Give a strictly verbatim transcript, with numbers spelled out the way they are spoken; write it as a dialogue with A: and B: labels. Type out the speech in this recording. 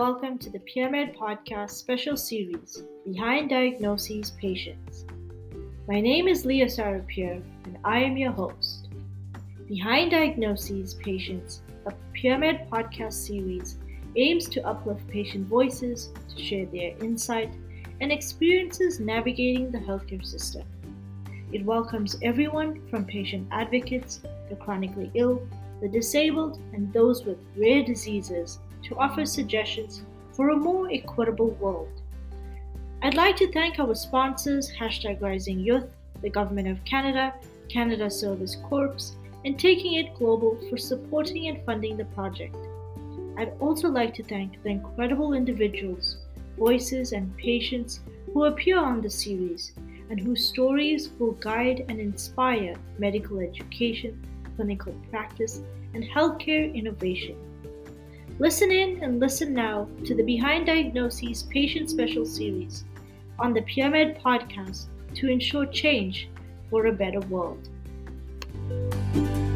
A: welcome to the PureMed Podcast special series, Behind Diagnoses Patients. My name is Leah Sarapure, and I am your host. Behind Diagnoses Patients, a PureMed podcast series aims to uplift patient voices to share their insight and experiences navigating the healthcare system. It welcomes everyone from patient advocates, the chronically ill, the disabled, and those with rare diseases to offer suggestions for a more equitable world. I'd like to thank our sponsors, Hashtag Rising Youth, the Government of Canada, Canada Service Corps, and Taking It Global for supporting and funding the project. I'd also like to thank the incredible individuals, voices, and patients who appear on the series and whose stories will guide and inspire medical education, clinical practice, and healthcare innovation. Listen in and listen now to the Behind Diagnoses Patient Special Series on the PureMed Podcast to ensure change for a better world.